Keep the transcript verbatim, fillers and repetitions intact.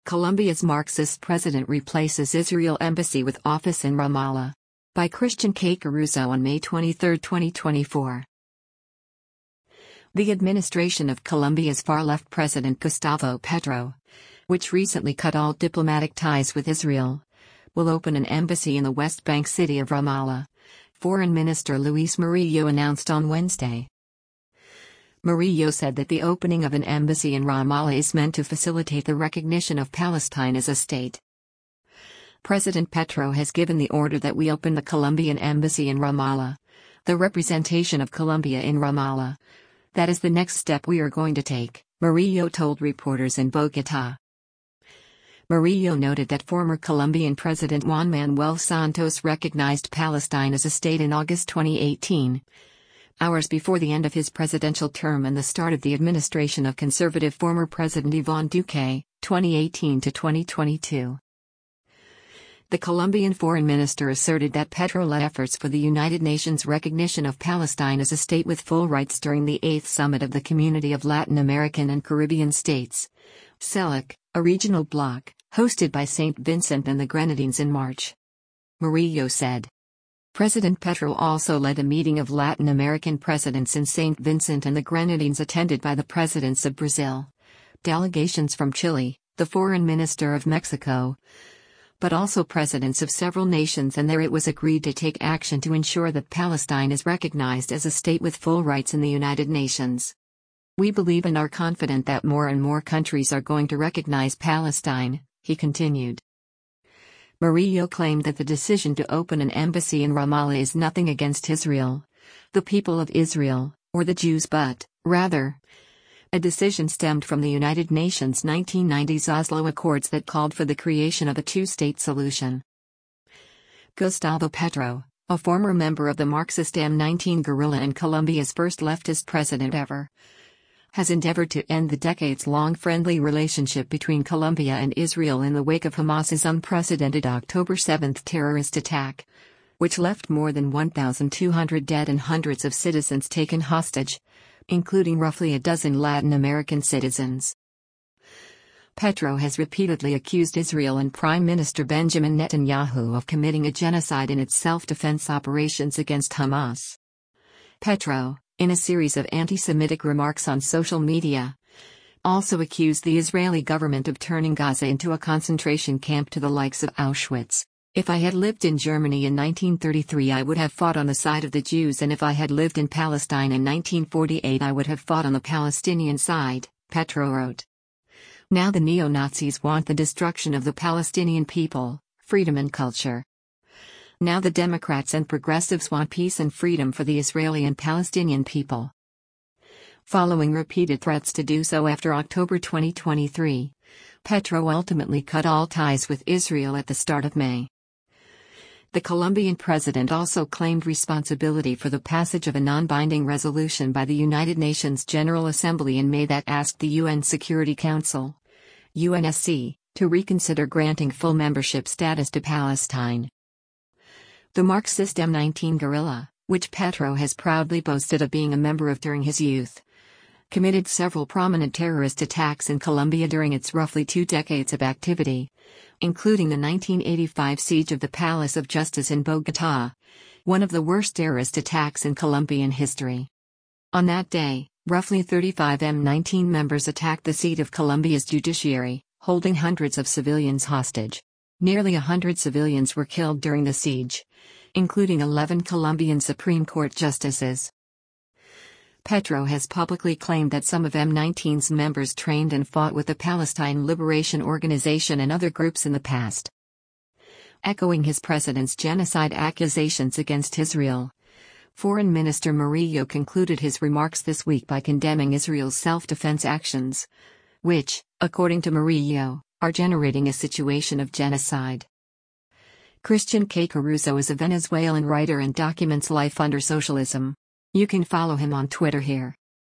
Colombia's Marxist president replaces Israel embassy with office in Ramallah. By Christian K. Caruso on May twenty-third, twenty twenty-four. The administration of Colombia's far-left president Gustavo Petro, which recently cut all diplomatic ties with Israel, will open an embassy in the West Bank city of Ramallah, Foreign Minister Luis Murillo announced on Wednesday. Murillo said that the opening of an embassy in Ramallah is meant to facilitate the recognition of Palestine as a state. President Petro has given the order that we open the Colombian embassy in Ramallah, the representation of Colombia in Ramallah. That is the next step we are going to take, Murillo told reporters in Bogotá. Murillo noted that former Colombian President Juan Manuel Santos recognized Palestine as a state in August twenty eighteen. Hours before the end of his presidential term and the start of the administration of conservative former President Iván Duque, twenty eighteen to twenty twenty-two. The Colombian foreign minister asserted that Petro led efforts for the United Nations recognition of Palestine as a state with full rights during the eighth Summit of the Community of Latin American and Caribbean States, CELAC, a regional bloc, hosted by Saint Vincent and the Grenadines in March. Murillo said. President Petro also led a meeting of Latin American presidents in Saint Vincent and the Grenadines attended by the presidents of Brazil, delegations from Chile, the foreign minister of Mexico, but also presidents of several nations, and there it was agreed to take action to ensure that Palestine is recognized as a state with full rights in the United Nations. We believe and are confident that more and more countries are going to recognize Palestine, he continued. Murillo claimed that the decision to open an embassy in Ramallah is nothing against Israel, the people of Israel, or the Jews, but, rather, a decision stemmed from the United Nations nineteen nineties Oslo Accords that called for the creation of a two-state solution. Gustavo Petro, a former member of the Marxist M nineteen guerrilla and Colombia's first leftist president ever, has endeavored to end the decades-long friendly relationship between Colombia and Israel in the wake of Hamas's unprecedented October seventh terrorist attack, which left more than one thousand two hundred dead and hundreds of citizens taken hostage, including roughly a dozen Latin American citizens. Petro has repeatedly accused Israel and Prime Minister Benjamin Netanyahu of committing a genocide in its self-defense operations against Hamas. Petro, in a series of anti-Semitic remarks on social media, also accused the Israeli government of turning Gaza into a concentration camp to the likes of Auschwitz. If I had lived in Germany in nineteen thirty-three, I would have fought on the side of the Jews, and if I had lived in Palestine in nineteen forty-eight, I would have fought on the Palestinian side, Petro wrote. Now the neo-Nazis want the destruction of the Palestinian people, freedom and culture. Now the Democrats and progressives want peace and freedom for the Israeli and Palestinian people. Following repeated threats to do so after October twenty twenty-three, Petro ultimately cut all ties with Israel at the start of May. The Colombian president also claimed responsibility for the passage of a non-binding resolution by the United Nations General Assembly in May that asked the U N Security Council, U N S C, to reconsider granting full membership status to Palestine. The Marxist M nineteen guerrilla, which Petro has proudly boasted of being a member of during his youth, committed several prominent terrorist attacks in Colombia during its roughly two decades of activity, including the nineteen eighty-five siege of the Palace of Justice in Bogotá, one of the worst terrorist attacks in Colombian history. On that day, roughly thirty-five M nineteen members attacked the seat of Colombia's judiciary, holding hundreds of civilians hostage. Nearly a hundred civilians were killed during the siege, including eleven Colombian Supreme Court justices. Petro has publicly claimed that some of M nineteen's members trained and fought with the Palestine Liberation Organization and other groups in the past. Echoing his president's genocide accusations against Israel, Foreign Minister Murillo concluded his remarks this week by condemning Israel's self-defense actions, which, according to Murillo, are generating a situation of genocide. Christian K. Caruso is a Venezuelan writer and documents life under socialism. You can follow him on Twitter here.